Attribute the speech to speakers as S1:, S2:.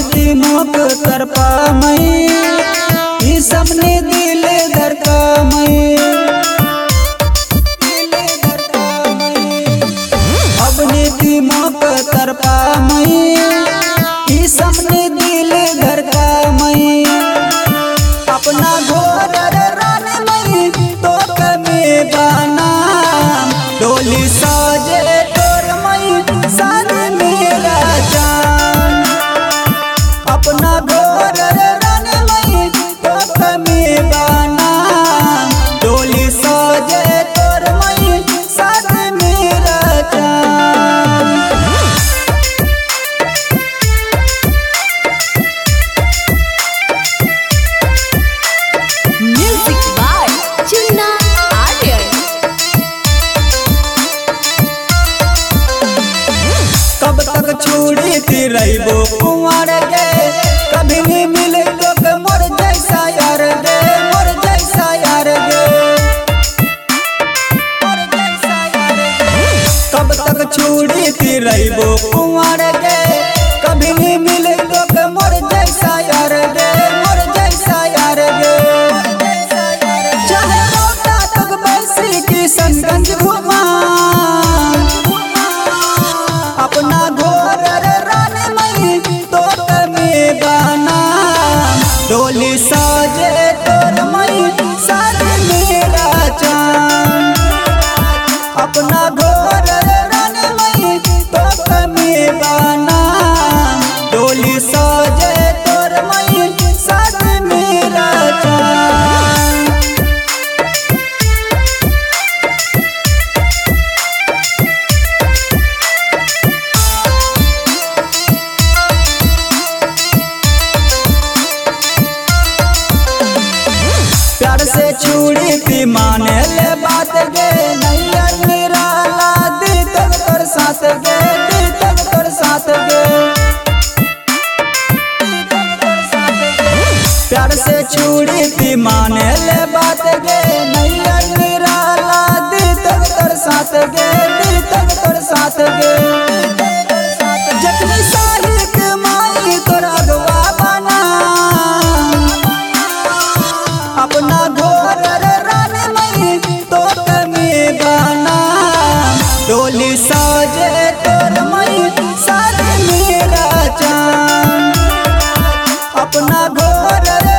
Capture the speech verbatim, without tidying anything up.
S1: तिमोक तरपा मई ई सबने दिल धड़का मई अपने तिमोक तरपा मई ई सबने दिल धड़का मई अपना घोर रान मई तो कमे बाना डोली साजे तोर मई साज मेरा जान अपना घोर रान मई तो कमे बाना डोली साजे तोर मई साज मेरा जान।
S2: Music by Chunna Aryan.
S1: कब तक छोड़ी थी रहीबो कुंवर गे कभी नहीं मिले लोग मोर जैसा यार गे मोर जैसा यार गे मोर जैसा यार गे कब तक छोड़ी थी रहीबो कुंवर गे कभी नहीं मिले लोग मोर जैसा यार गे मोर जैसा यार गे चाहे रोता तक बैसी किशनगंज घुमा अपना घोर रान मई तो कमे बाना डोली साजे तोर मई साज मेरा जान अपना घोर रान मई तो कमे बाना डोली साजे तोर मई साज मेरा जान। प्यार से छुड़ी थी माने ले बात गे नैया निराला दिल तक तोर साथ गे दिल तक तोर साथ गे प्यार से छुड़ी थी माने ले बात गे नैया निराला दिल तक तोर साथ गे दिल तक तोर साथ गे जखनी साहिक माई तोर अगवा बना अपना घोर रान मई तो कमे बाना डोली साजे तोर मई साज मेरा जान अपना घोर